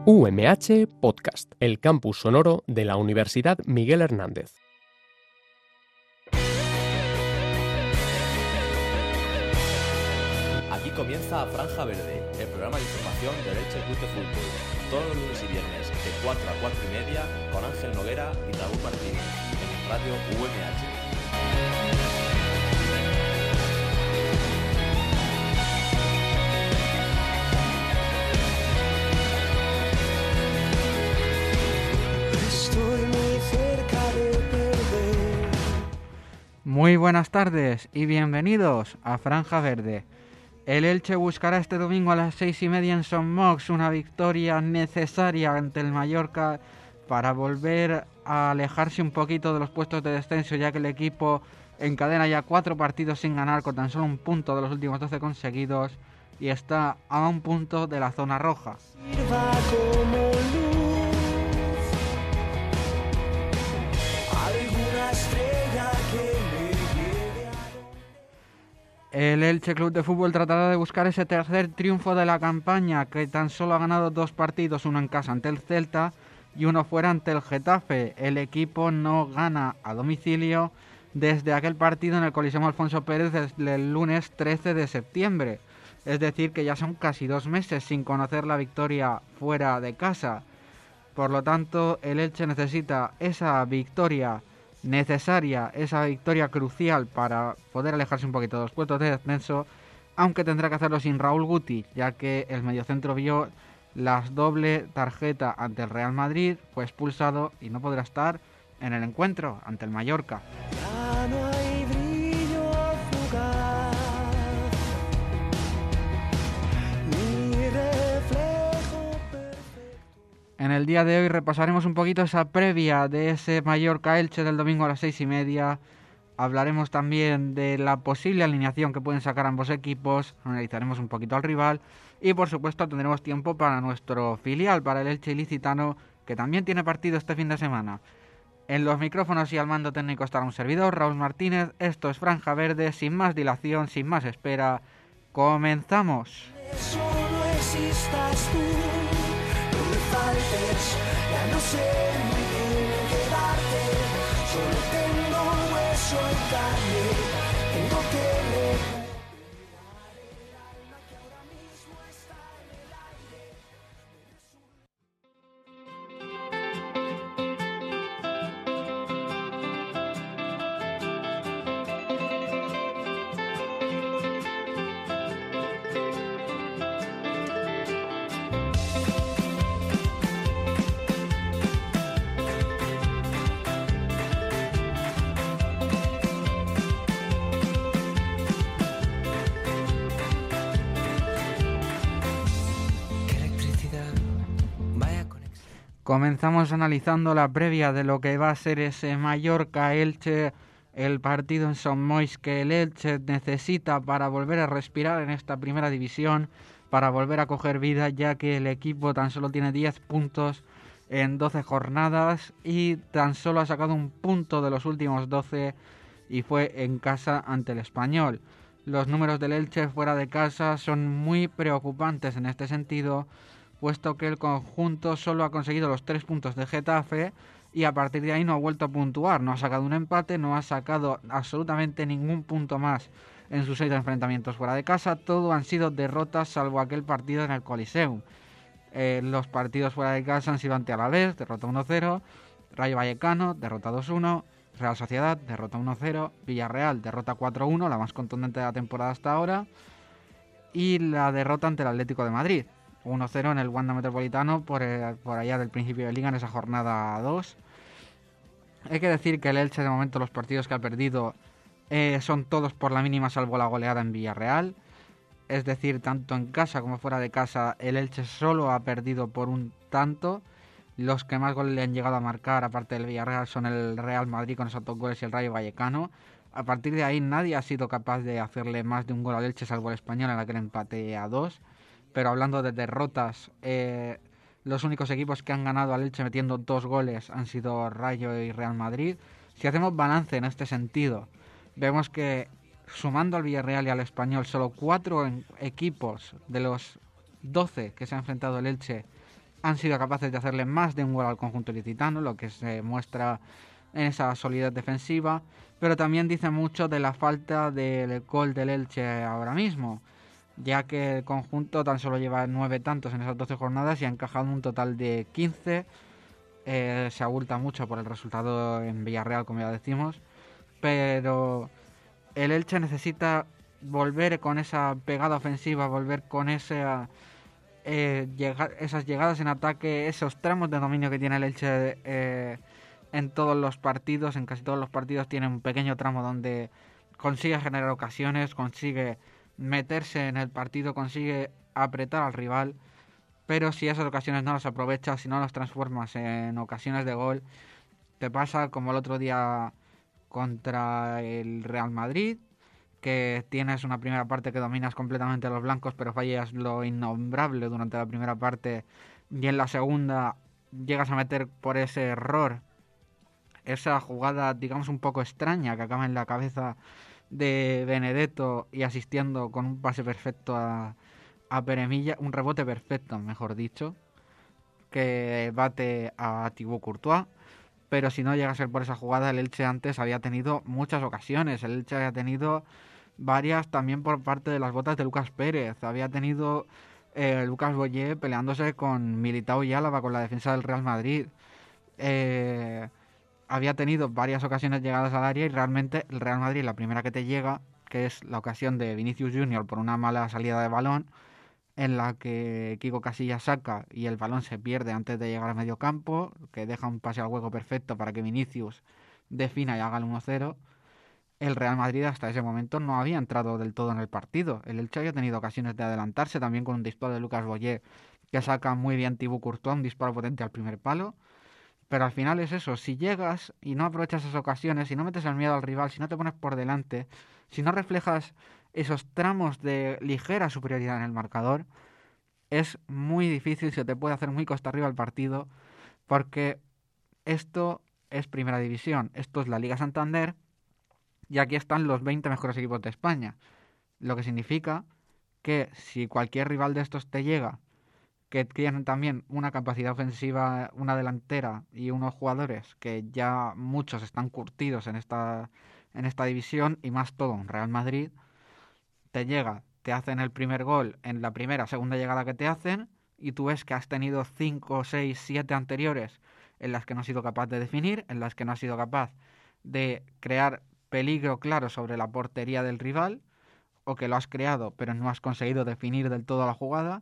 UMH Podcast, el campus sonoro de la Universidad Miguel Hernández. Aquí comienza Franja Verde, el programa de información del Elche Club de Fútbol, todos los lunes y viernes de 4 a 4 y media con Ángel Noguera y Raúl Martínez, en Radio UMH. Muy buenas tardes y bienvenidos a Franja Verde. El Elche buscará este domingo a las 6:30 en Son Moix una victoria necesaria ante el Mallorca para volver a alejarse un poquito de los puestos de descenso, ya que el equipo encadena ya 4 partidos sin ganar con tan solo un punto de los últimos 12 conseguidos y está a un punto de la zona roja. El Elche Club de Fútbol tratará de buscar ese tercer triunfo de la campaña, que tan solo ha ganado 2 partidos, uno en casa ante el Celta y uno fuera ante el Getafe. El equipo no gana a domicilio desde aquel partido en el Coliseo Alfonso Pérez desde el lunes 13 de septiembre. Es decir, que ya son casi 2 meses sin conocer la victoria fuera de casa. Por lo tanto, el Elche necesita esa victoria necesaria, esa victoria crucial para poder alejarse un poquito de los puestos de descenso, aunque tendrá que hacerlo sin Raúl Guti, ya que el mediocentro vio la doble tarjeta ante el Real Madrid, fue expulsado y no podrá estar en el encuentro ante el Mallorca. En el día de hoy repasaremos un poquito esa previa de ese Mallorca-Elche del domingo a las 6:30. Hablaremos también de la posible alineación que pueden sacar ambos equipos, analizaremos un poquito al rival y por supuesto tendremos tiempo para nuestro filial, para el Elche Ilicitano, que también tiene partido este fin de semana. En los micrófonos y al mando técnico estará un servidor, Raúl Martínez. Esto es Franja Verde, sin más dilación, sin más espera. ¡Comenzamos! Solo existas tú. Ya no sé muy bien qué darte, solo tengo hueso y carne, tengo que recuperar el alma que ahora mismo está en el aire. Comenzamos analizando la previa de lo que va a ser ese Mallorca-Elche, el partido en Son Moix que el Elche necesita para volver a respirar en esta primera división, para volver a coger vida, ya que el equipo tan solo tiene 10 puntos en 12 jornadas y tan solo ha sacado un punto de los últimos 12 y fue en casa ante el Español. Los números del Elche fuera de casa son muy preocupantes en este sentido, puesto que el conjunto solo ha conseguido los 3 puntos de Getafe y a partir de ahí no ha vuelto a puntuar, no ha sacado un empate, no ha sacado absolutamente ningún punto más en sus 6 enfrentamientos fuera de casa. Todo han sido derrotas salvo aquel partido en el Coliseum. Los partidos fuera de casa han sido ante Alavés, derrota 1-0, Rayo Vallecano, derrota 2-1, Real Sociedad, derrota 1-0, Villarreal, derrota 4-1, la más contundente de la temporada hasta ahora, y la derrota ante el Atlético de Madrid, 1-0 en el Wanda Metropolitano por allá del principio de Liga en esa jornada 2. Hay que decir que el Elche de momento los partidos que ha perdido son todos por la mínima salvo la goleada en Villarreal. Es decir, tanto en casa como fuera de casa el Elche solo ha perdido por un tanto. Los que más goles le han llegado a marcar aparte del Villarreal son el Real Madrid con esos 2 goles y el Rayo Vallecano. A partir de ahí nadie ha sido capaz de hacerle más de un gol al Elche salvo el Español en aquel empate a 2. Pero hablando de derrotas, los únicos equipos que han ganado al Elche metiendo 2 goles han sido Rayo y Real Madrid. Si hacemos balance en este sentido, vemos que sumando al Villarreal y al Español, solo 4 equipos de los 12 que se ha enfrentado el Elche han sido capaces de hacerle más de un gol al conjunto ilicitano, lo que se muestra en esa solidez defensiva, pero también dice mucho de la falta del gol del Elche ahora mismo, ya que el conjunto tan solo lleva 9 tantos en esas 12 jornadas y ha encajado un total de 15. Se abulta mucho por el resultado en Villarreal, como ya decimos, pero el Elche necesita volver con esa pegada ofensiva, volver con esas llegadas en ataque, esos tramos de dominio que tiene el Elche en todos los partidos, en casi todos los partidos tiene un pequeño tramo donde consigue generar ocasiones, consigue meterse en el partido, consigue apretar al rival, pero si esas ocasiones no las aprovechas, si no las transformas en ocasiones de gol, te pasa como el otro día contra el Real Madrid, que tienes una primera parte que dominas completamente a los blancos, pero fallas lo innombrable durante la primera parte, y en la segunda llegas a meter por ese error esa jugada, digamos, un poco extraña que acaba en la cabeza de Benedetto y asistiendo con un pase perfecto a Peremilla, un rebote perfecto, mejor dicho, que bate a Thibaut Courtois. Pero si no llega a ser por esa jugada, el Elche antes había tenido muchas ocasiones. El Elche había tenido varias también por parte de las botas de Lucas Pérez. Había tenido Lucas Boyé peleándose con Militao y Álava con la defensa del Real Madrid. Había tenido varias ocasiones llegadas al área y realmente el Real Madrid, la primera que te llega, que es la ocasión de Vinicius Junior por una mala salida de balón, en la que Kiko Casillas saca y el balón se pierde antes de llegar al medio campo, que deja un pase al hueco perfecto para que Vinicius defina y haga el 1-0. El Real Madrid hasta ese momento no había entrado del todo en el partido. El Elche había tenido ocasiones de adelantarse, también con un disparo de Lucas Boyé que saca muy bien Thibaut Courtois, un disparo potente al primer palo. Pero al final es eso, si llegas y no aprovechas esas ocasiones, si no metes el miedo al rival, si no te pones por delante, si no reflejas esos tramos de ligera superioridad en el marcador, es muy difícil, se te puede hacer muy costa arriba el partido, porque esto es Primera División, esto es la Liga Santander, y aquí están los 20 mejores equipos de España, lo que significa que si cualquier rival de estos te llega, que tienen también una capacidad ofensiva, una delantera y unos jugadores que ya muchos están curtidos en esta división, y más todo un Real Madrid, te llega, te hacen el primer gol en la segunda llegada que te hacen, y tú ves que has tenido 5, 6, 7 anteriores en las que no has sido capaz de definir, en las que no has sido capaz de crear peligro claro sobre la portería del rival, o que lo has creado pero no has conseguido definir del todo la jugada.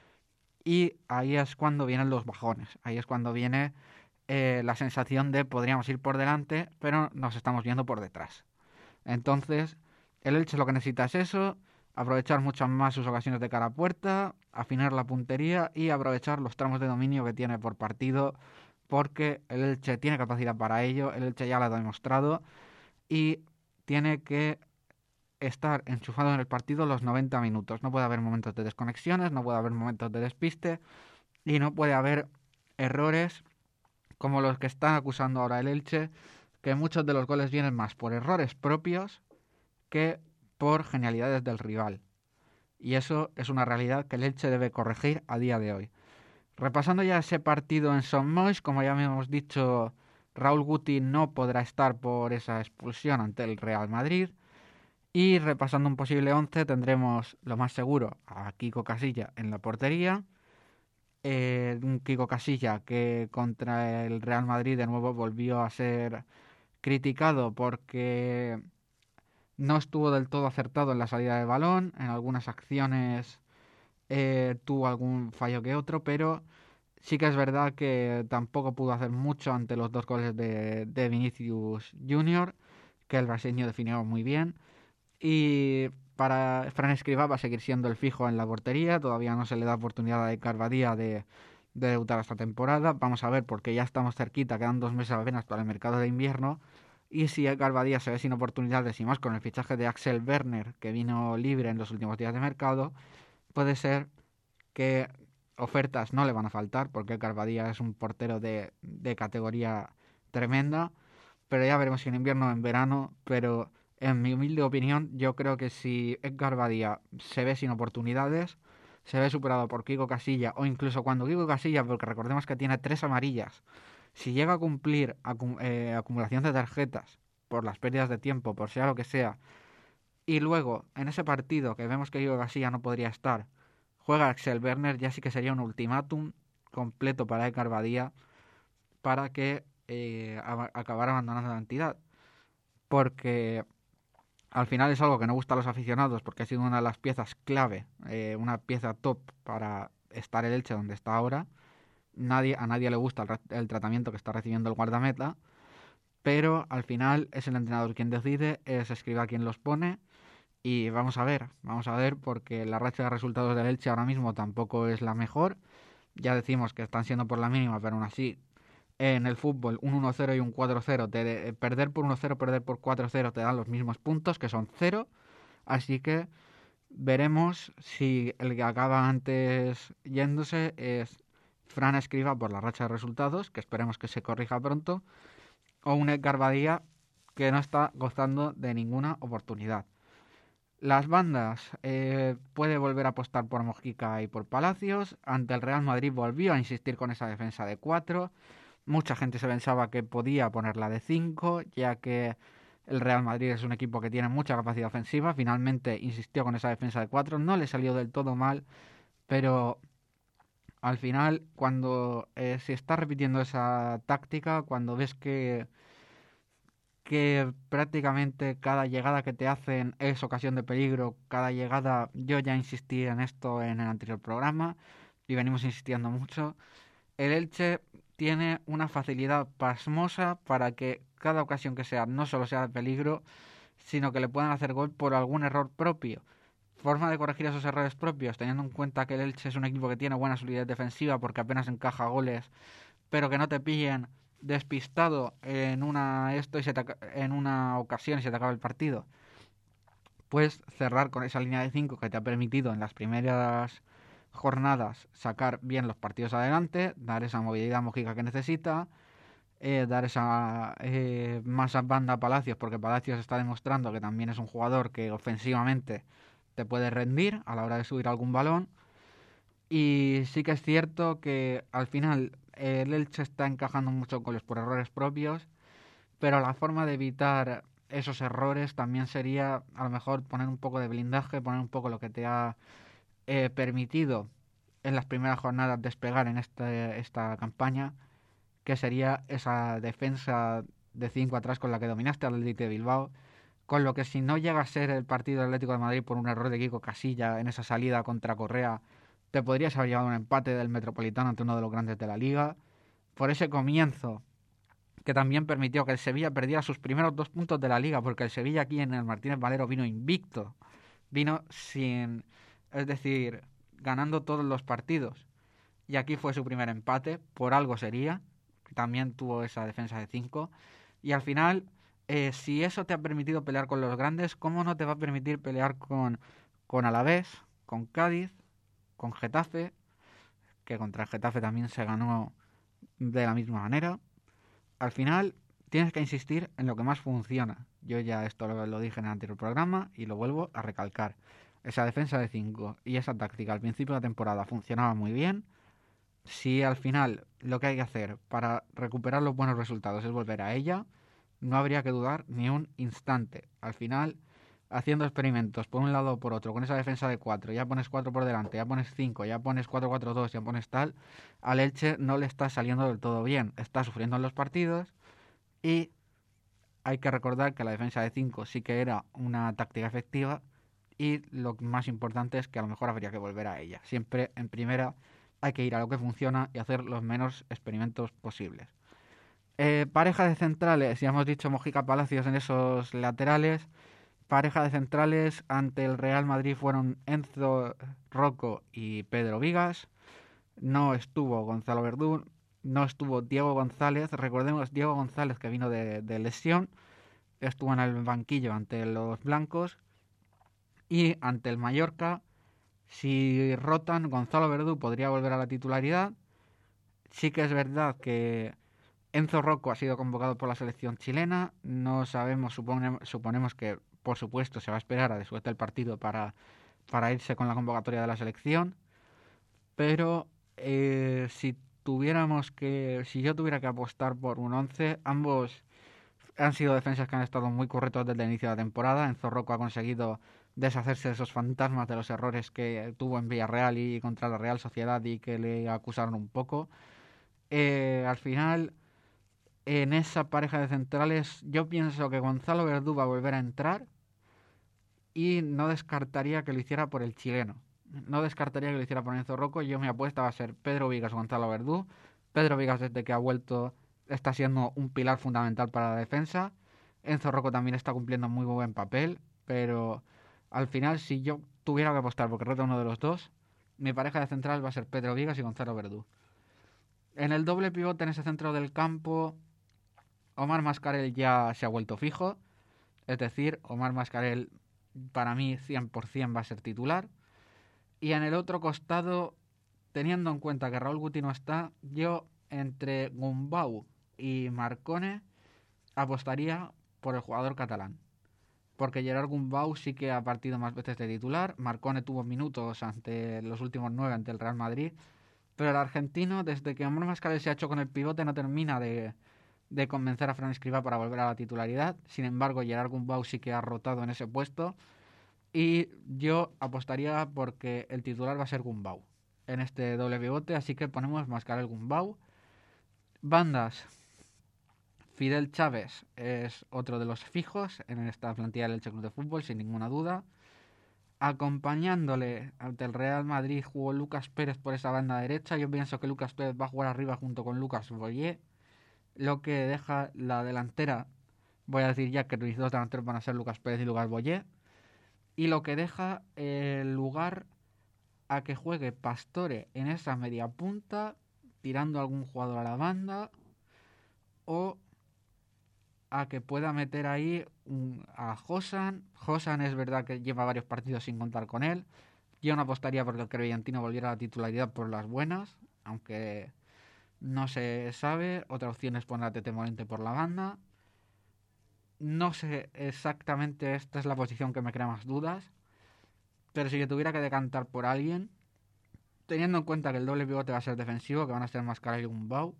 Y ahí es cuando vienen los bajones, ahí es cuando viene la sensación de podríamos ir por delante, pero nos estamos viendo por detrás. Entonces, el Elche lo que necesita es eso, aprovechar muchas más sus ocasiones de cara a puerta, afinar la puntería y aprovechar los tramos de dominio que tiene por partido, porque el Elche tiene capacidad para ello, el Elche ya lo ha demostrado y tiene que estar enchufado en el partido los 90 minutos. No puede haber momentos de desconexiones, no puede haber momentos de despiste y no puede haber errores como los que están acusando ahora el Elche, que muchos de los goles vienen más por errores propios que por genialidades del rival. Y eso es una realidad que el Elche debe corregir a día de hoy. Repasando ya ese partido en Son Moix, como ya hemos dicho, Raúl Guti no podrá estar por esa expulsión ante el Real Madrid. Y repasando un posible 11 tendremos lo más seguro a Kiko Casilla en la portería. Un Kiko Casilla que contra el Real Madrid de nuevo volvió a ser criticado porque no estuvo del todo acertado en la salida de balón. En algunas acciones tuvo algún fallo que otro, pero sí que es verdad que tampoco pudo hacer mucho ante los 2 goles de Vinicius Junior, que el brasileño definió muy bien. Y para Fran Escribá va a seguir siendo el fijo en la portería. Todavía no se le da oportunidad a Edgar Badía de debutar esta temporada. Vamos a ver, porque ya estamos cerquita, quedan 2 meses apenas para el mercado de invierno. Y si Edgar Badía se ve sin oportunidades y más con el fichaje de Axel Werner, que vino libre en los últimos días de mercado, puede ser que ofertas no le van a faltar, porque Edgar Badía es un portero de categoría tremenda. Pero ya veremos si en invierno o en verano. Pero en mi humilde opinión, yo creo que si Edgar Badía se ve sin oportunidades, se ve superado por Quico Casillas, o incluso cuando Quico Casillas, porque recordemos que tiene 3 amarillas, si llega a cumplir acumulación de tarjetas por las pérdidas de tiempo, por sea lo que sea, y luego en ese partido que vemos que Quico Casillas no podría estar, juega Axel Werner, ya sí que sería un ultimátum completo para Edgar Badía para que acabara abandonando la entidad, porque al final es algo que no gusta a los aficionados, porque ha sido una de las piezas clave, una pieza top para estar el Elche donde está ahora. A nadie le gusta el tratamiento que está recibiendo el guardameta, pero al final es el entrenador quien decide, es Escribá quien los pone, y vamos a ver, porque la racha de resultados del Elche ahora mismo tampoco es la mejor. Ya decimos que están siendo por la mínima, pero aún así, en el fútbol, un 1-0 y un 4-0, perder por 1-0, perder por 4-0 te dan los mismos puntos, que son 0. Así que veremos si el que acaba antes yéndose es Fran Escribá por la racha de resultados, que esperemos que se corrija pronto, o un Edgar Badía que no está gozando de ninguna oportunidad. Las bandas, puede volver a apostar por Mojica y por Palacios. Ante el Real Madrid volvió a insistir con esa defensa de 4. Mucha gente se pensaba que podía ponerla de 5, ya que el Real Madrid es un equipo que tiene mucha capacidad ofensiva. Finalmente insistió con esa defensa de 4. No le salió del todo mal, pero al final, cuando se está repitiendo esa táctica, cuando ves que prácticamente cada llegada que te hacen es ocasión de peligro, cada llegada, yo ya insistí en esto en el anterior programa y venimos insistiendo mucho, el Elche tiene una facilidad pasmosa para que cada ocasión que sea no solo sea de peligro, sino que le puedan hacer gol por algún error propio. Forma de corregir esos errores propios, teniendo en cuenta que el Elche es un equipo que tiene buena solidez defensiva porque apenas encaja goles, pero que no te pillen despistado en una ocasión y se te acaba el partido. Puedes cerrar con esa línea de 5 que te ha permitido en las primeras jornadas sacar bien los partidos adelante, dar esa movilidad Mojica que necesita, dar esa más banda a Palacios, porque Palacios está demostrando que también es un jugador que ofensivamente te puede rendir a la hora de subir algún balón. Y sí que es cierto que al final el Elche está encajando muchos goles por errores propios, pero la forma de evitar esos errores también sería a lo mejor poner un poco de blindaje, poner un poco lo que te ha permitido en las primeras jornadas despegar en esta campaña, que sería esa defensa de 5 atrás con la que dominaste al Athletic de Bilbao, con lo que si no llega a ser el partido del Atlético de Madrid por un error de Quico Casillas en esa salida contra Correa, te podrías haber llevado un empate del Metropolitano ante uno de los grandes de la Liga. Por ese comienzo, que también permitió que el Sevilla perdiera sus primeros 2 puntos de la Liga, porque el Sevilla aquí en el Martínez Valero vino invicto, es decir, ganando todos los partidos. Y aquí fue su primer empate, por algo sería, también tuvo esa defensa de 5. Y al final, si eso te ha permitido pelear con los grandes, ¿cómo no te va a permitir pelear con Alavés, con Cádiz, con Getafe, que contra el Getafe también se ganó de la misma manera? Al final tienes que insistir en lo que más funciona. Yo ya esto lo dije en el anterior programa y lo vuelvo a recalcar. Esa defensa de 5 y esa táctica al principio de la temporada funcionaba muy bien. Si al final lo que hay que hacer para recuperar los buenos resultados es volver a ella, no habría que dudar ni un instante. Al final, haciendo experimentos por un lado o por otro, con esa defensa de 4, ya pones 4 por delante, ya pones 5, ya pones 4-4-2, ya pones tal, al Elche no le está saliendo del todo bien. Está sufriendo en los partidos y hay que recordar que la defensa de 5 sí que era una táctica efectiva y lo más importante es que a lo mejor habría que volver a ella. Siempre en primera hay que ir a lo que funciona y hacer los menos experimentos posibles. Pareja de centrales, ya hemos dicho Mojica Palacios en esos laterales. Pareja de centrales ante el Real Madrid fueron Enzo Rocco y Pedro Vigas. No estuvo Gonzalo Verdún, no estuvo Diego González. Recordemos, Diego González, que vino de lesión, estuvo en el banquillo ante los blancos. Y ante el Mallorca, si rotan, Gonzalo Verdú podría volver a la titularidad. Sí que es verdad que Enzo Rocco ha sido convocado por la selección chilena. No sabemos, suponemos que por supuesto se va a esperar a después del partido para irse con la convocatoria de la selección. pero si yo tuviera que apostar por un 11, ambos han sido defensas que han estado muy correctos desde el inicio de la temporada. Enzo Rocco ha conseguido deshacerse de esos fantasmas de los errores que tuvo en Villarreal y contra la Real Sociedad y que le acusaron un poco. Al final, en esa pareja de centrales, yo pienso que Gonzalo Verdú va a volver a entrar y no descartaría que lo hiciera por el chileno. No descartaría que lo hiciera por Enzo Rocco. Yo mi apuesta va a ser Pedro Vigas o Gonzalo Verdú. Pedro Vigas, desde que ha vuelto, está siendo un pilar fundamental para la defensa. Enzo Rocco también está cumpliendo muy buen papel, pero al final, si yo tuviera que apostar porque rota uno de los dos, mi pareja de central va a ser Pedro Vigas y Gonzalo Verdú. En el doble pivote, en ese centro del campo, Omar Mascarell ya se ha vuelto fijo. Es decir, Omar Mascarell para mí 100% va a ser titular. Y en el otro costado, teniendo en cuenta que Raúl Guti no está, yo entre Gumbau y Marcone apostaría por el jugador catalán. Porque Gerard Gumbau sí que ha partido más veces de titular. Marcone tuvo minutos ante los últimos 9 ante el Real Madrid. Pero el argentino, desde que Omar Mascarell se ha hecho con el pivote, no termina de convencer a Fran Escribá para volver a la titularidad. Sin embargo, Gerard Gumbau sí que ha rotado en ese puesto. Y yo apostaría porque el titular va a ser Gumbau en este doble pivote, así que ponemos Mascarell Gumbau. Bandas. Fidel Chávez es otro de los fijos en esta plantilla del Elche Club de Fútbol, sin ninguna duda. Acompañándole ante el Real Madrid jugó Lucas Pérez por esa banda derecha. Yo pienso que Lucas Pérez va a jugar arriba junto con Lucas Boyer, lo que deja la delantera, voy a decir ya que los dos delanteros van a ser Lucas Pérez y Lucas Boyer, y lo que deja el lugar a que juegue Pastore en esa media punta, tirando a algún jugador a la banda, o a que pueda meter ahí a Josan. Josan es verdad que lleva varios partidos sin contar con él. Yo no apostaría porque el crevillentino volviera a la titularidad por las buenas, aunque no se sabe. Otra opción es poner a Tete Morente por la banda. No sé exactamente, esta es la posición que me crea más dudas, pero si yo tuviera que decantar por alguien, teniendo en cuenta que el doble pivote va a ser defensivo, que van a ser Mascarell y Gumbau,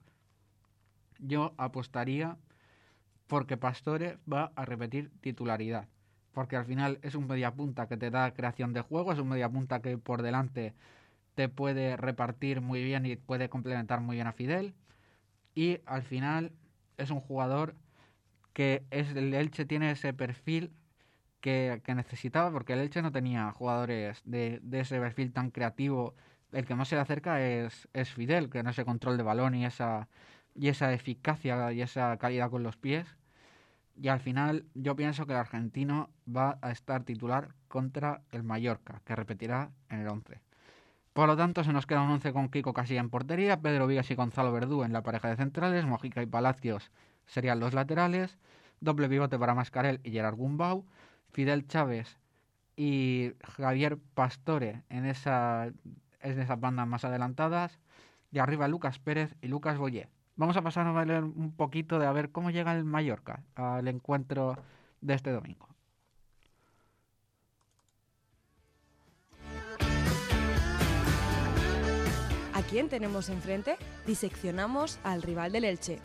yo apostaría porque Pastore va a repetir titularidad, porque al final es un mediapunta que te da creación de juego, es un mediapunta que por delante te puede repartir muy bien y puede complementar muy bien a Fidel, y al final es un jugador que el Elche tiene ese perfil que necesitaba, porque el Elche no tenía jugadores de ese perfil tan creativo. El que más se le acerca es Fidel, que no ese control de balón y esa eficacia y esa calidad con los pies. Y al final yo pienso que el argentino va a estar titular contra el Mallorca, que repetirá en el 11. Por lo tanto, se nos queda un 11 con Kiko Casilla en portería, Pedro Vigas y Gonzalo Verdú en la pareja de centrales, Mojica y Palacios serían los laterales, doble pivote para Mascarell y Gerard Gumbau, Fidel Chávez y Javier Pastore en esas bandas más adelantadas, y arriba Lucas Pérez y Lucas Boyer. Vamos a pasar a ver un poquito de a ver cómo llega el Mallorca al encuentro de este domingo. ¿A quién tenemos enfrente? Diseccionamos al rival del Elche.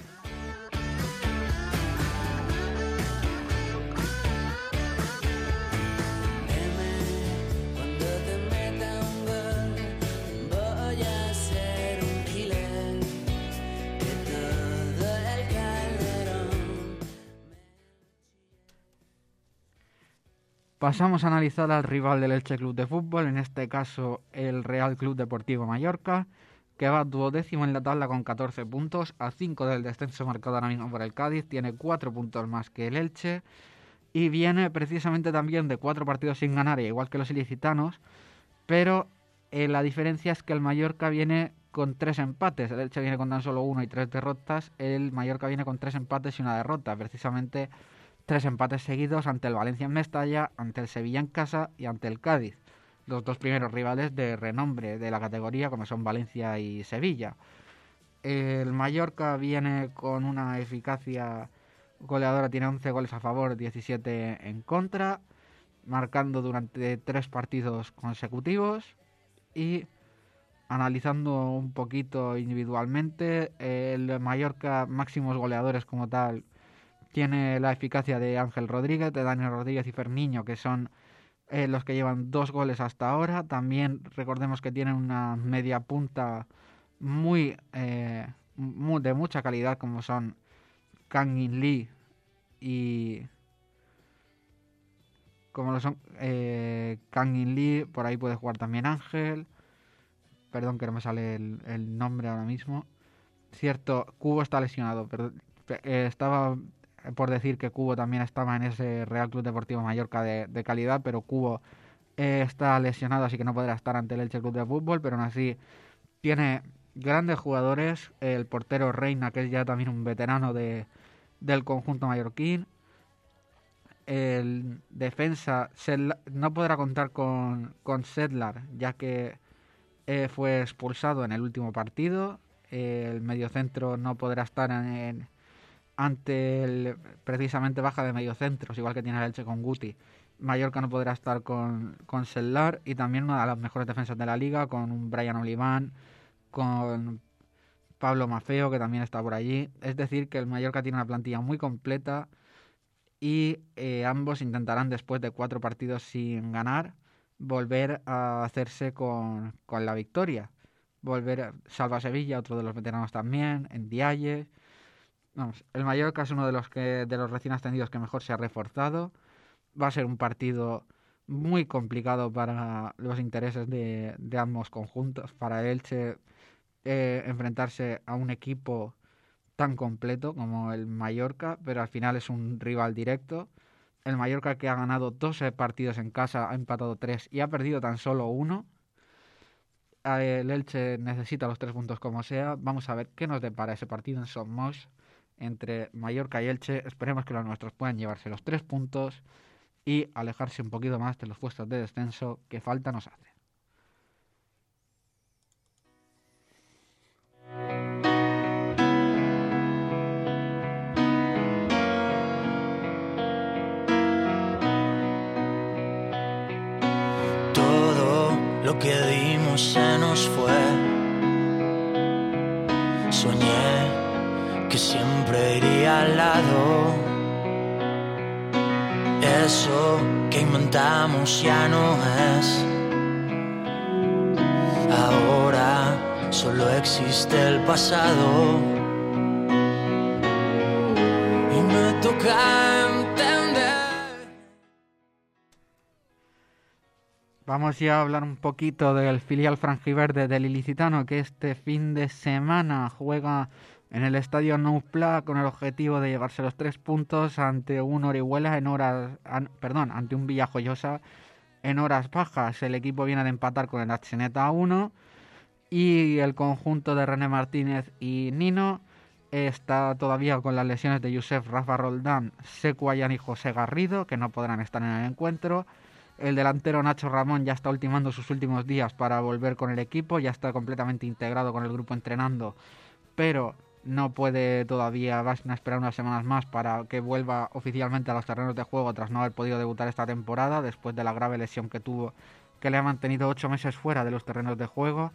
Pasamos a analizar al rival del Elche Club de Fútbol, en este caso el Real Club Deportivo Mallorca, que va 12º en la tabla con 14 puntos, a 5 del descenso marcado ahora mismo por el Cádiz, tiene 4 puntos más que el Elche, y viene precisamente también de 4 partidos sin ganar, igual que los ilicitanos, pero la diferencia es que el Mallorca viene con 3 empates, el Elche viene con tan solo 1 y 3 derrotas, el Mallorca viene con 3 empates y 1 derrota, precisamente 3 empates seguidos ante el Valencia en Mestalla, ante el Sevilla en casa y ante el Cádiz, los dos primeros rivales de renombre de la categoría, como son Valencia y Sevilla. El Mallorca viene con una eficacia goleadora, tiene 11 goles a favor, 17 en contra, marcando durante 3 partidos consecutivos, y analizando un poquito individualmente, el Mallorca, máximos goleadores como tal, tiene la eficacia de Ángel Rodríguez, de Dani Rodríguez y Ferniño, que son los que llevan 2 goles hasta ahora. También recordemos que tienen una media punta de mucha calidad, como son Kang In Lee y Kang In Lee. Por ahí puede jugar también Ángel, perdón que no me sale el nombre ahora mismo. Cierto, Cubo está lesionado, pero estaba por decir que Cubo también estaba en ese Real Club Deportivo Mallorca de calidad, pero Cubo está lesionado, así que no podrá estar ante el Elche Club de Fútbol, pero aún así tiene grandes jugadores. El portero Reina, que es ya también un veterano del conjunto mallorquín. El defensa no podrá contar con Sedlar, ya que fue expulsado en el último partido. El mediocentro no podrá estar ante precisamente baja de mediocentros, igual que tiene el Elche con Guti. Mallorca no podrá estar con Sedlar, y también una de las mejores defensas de la liga, con un Brian Oliván, con Pablo Maffeo, que también está por allí. Es decir, que el Mallorca tiene una plantilla muy completa, y ambos intentarán, después de 4 partidos sin ganar, volver a hacerse con la victoria. Salva Sevilla, otro de los veteranos también, en Ndiaye. Vamos, el Mallorca es uno de los recién ascendidos que mejor se ha reforzado. Va a ser un partido muy complicado para los intereses de ambos conjuntos. Para Elche, enfrentarse a un equipo tan completo como el Mallorca, pero al final es un rival directo. El Mallorca, que ha ganado 12 partidos en casa, ha empatado 3 y ha perdido tan solo 1. El Elche necesita los 3 puntos como sea. Vamos a ver qué nos depara ese partido en Son Moix entre Mallorca y Elche. Esperemos que los nuestros puedan llevarse los 3 puntos y alejarse un poquito más de los puestos de descenso que falta nos hace. Todo lo que dimos se nos fue. Soñé que siempre iría al lado. Eso que inventamos ya no es. Ahora solo existe el pasado. Y me toca entender. Vamos ya a hablar un poquito del filial franjiverde del Ilicitano, que este fin de semana juega en el estadio Nou Pla con el objetivo de llevarse los 3 puntos ante un Orihuela ante un Villajoyosa en horas bajas. El equipo viene de empatar con el Atxeneta 1, y el conjunto de René Martínez y Nino está todavía con las lesiones de Youssef, Rafa Roldán, Sekou Ayán y José Garrido, que no podrán estar en el encuentro. El delantero Nacho Ramón ya está ultimando sus últimos días para volver con el equipo, ya está completamente integrado con el grupo entrenando, pero no puede todavía, va a esperar unas semanas más para que vuelva oficialmente a los terrenos de juego tras no haber podido debutar esta temporada después de la grave lesión que tuvo, que le ha mantenido 8 meses fuera de los terrenos de juego.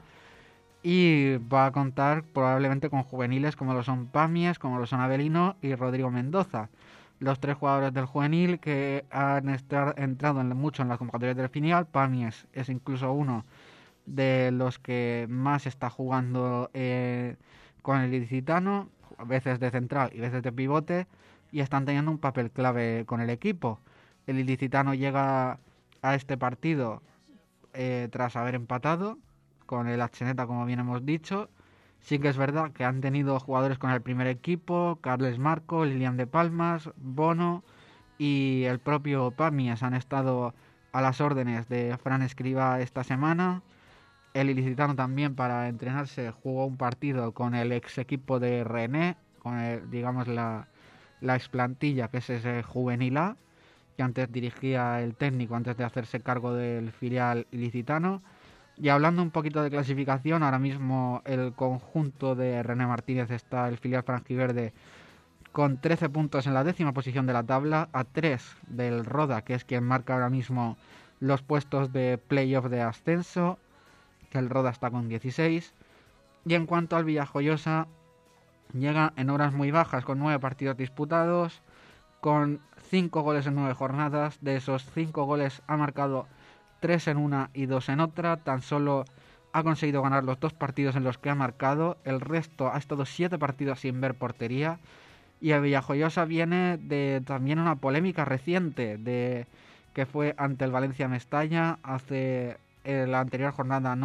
Y va a contar probablemente con juveniles como lo son Pamies, como lo son Avelino y Rodrigo Mendoza, los 3 jugadores del juvenil que han entrado mucho en las convocatorias del filial. Pamies es incluso uno de los que más está jugando con el Ilicitano, a veces de central y veces de pivote, y están teniendo un papel clave con el equipo. El Ilicitano llega a este partido tras haber empatado con el Atxeneta, como bien hemos dicho. Sí que es verdad que han tenido jugadores con el primer equipo, Carles Marco, Lilian de Palmas, Bono y el propio Pamies han estado a las órdenes de Fran Escribá esta semana. El Ilicitano también, para entrenarse, jugó un partido con el ex equipo de René, con la ex plantilla, que es ese juvenil A, que antes dirigía el técnico antes de hacerse cargo del filial ilicitano. Y hablando un poquito de clasificación, ahora mismo el conjunto de René Martínez está, el filial franjiverde, con 13 puntos en la 10ª posición de la tabla, a 3 del Roda, que es quien marca ahora mismo los puestos de playoff de ascenso. que el Roda está con 16. Y en cuanto al Villajoyosa, llega en horas muy bajas, con 9 partidos disputados, con 5 goles en 9 jornadas. De esos 5 goles ha marcado 3 en una y 2 en otra. Tan solo ha conseguido ganar los 2 partidos en los que ha marcado. El resto ha estado 7 partidos sin ver portería. Y el Villajoyosa viene de también una polémica reciente, que fue ante el Valencia Mestalla hace la anterior jornada,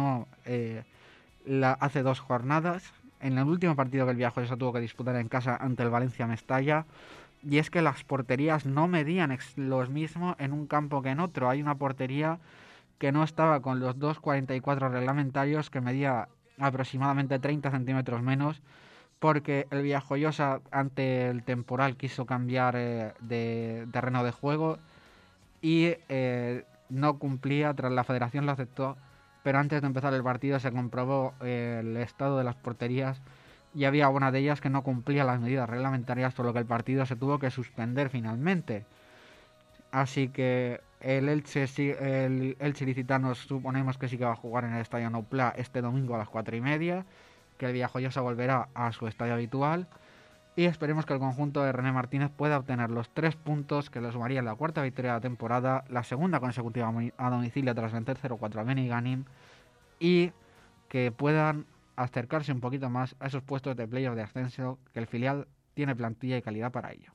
hace 2 jornadas, en el último partido que el Villajoyosa tuvo que disputar en casa ante el Valencia Mestalla. Y es que las porterías no medían lo mismo en un campo que en otro. Hay una portería que no estaba con los 2,44 reglamentarios, que medía aproximadamente 30 centímetros menos, porque el Villajoyosa ante el temporal quiso cambiar de terreno de juego y no cumplía. Tras la federación lo aceptó, pero antes de empezar el partido se comprobó el estado de las porterías y había una de ellas que no cumplía las medidas reglamentarias, por lo que el partido se tuvo que suspender finalmente. Así que el Elche Ilicitano suponemos que sí que va a jugar en el Estadio Nou Pla este domingo a las 4:30, que el Villajoyosa volverá a su estadio habitual, y esperemos que el conjunto de René Martínez pueda obtener los 3 puntos que le sumarían la 4ª victoria de la temporada, la 2ª consecutiva a domicilio tras vencer 0-4 a Benigànim, y que puedan acercarse un poquito más a esos puestos de playoff de ascenso, que el filial tiene plantilla y calidad para ello.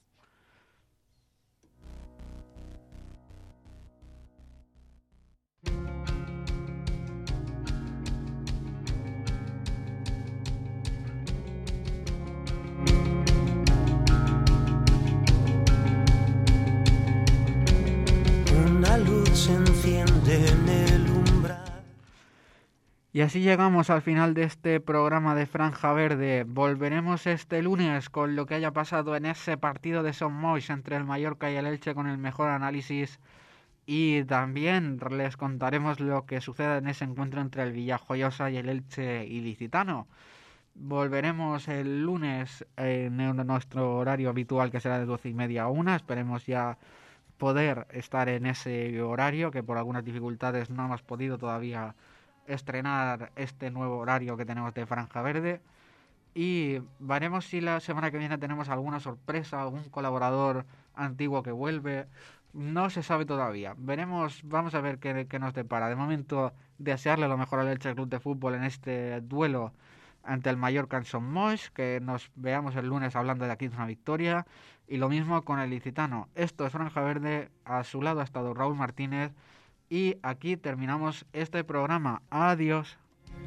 Una luz se enciende en el umbral. Y así llegamos al final de este programa de Franja Verde. Volveremos este lunes con lo que haya pasado en ese partido de Son Moix entre el Mallorca y el Elche, con el mejor análisis, y también les contaremos lo que sucede en ese encuentro entre el Villajoyosa y el Elche Ilicitano. Volveremos el lunes en nuestro horario habitual, que será de 12:30 a 1. Esperemos ya poder estar en ese horario, que por algunas dificultades no hemos podido todavía estrenar este nuevo horario que tenemos de Franja Verde. Y veremos si la semana que viene tenemos alguna sorpresa, algún colaborador antiguo que vuelve. No se sabe todavía. Veremos, vamos a ver qué nos depara. De momento, desearle lo mejor al Elche Club de Fútbol en este duelo ante el Mallorca en Son Moix, que nos veamos el lunes hablando de la 15ª victoria, y lo mismo con el Ilicitano. Esto es Franja Verde, a su lado ha estado Raúl Martínez, y aquí terminamos este programa. Adiós.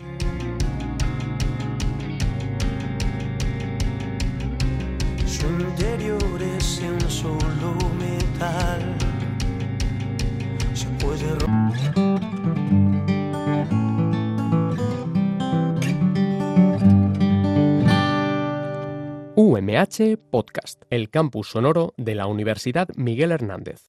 Su interior es un solo metal. Se puede UMH Podcast, el campus sonoro de la Universidad Miguel Hernández.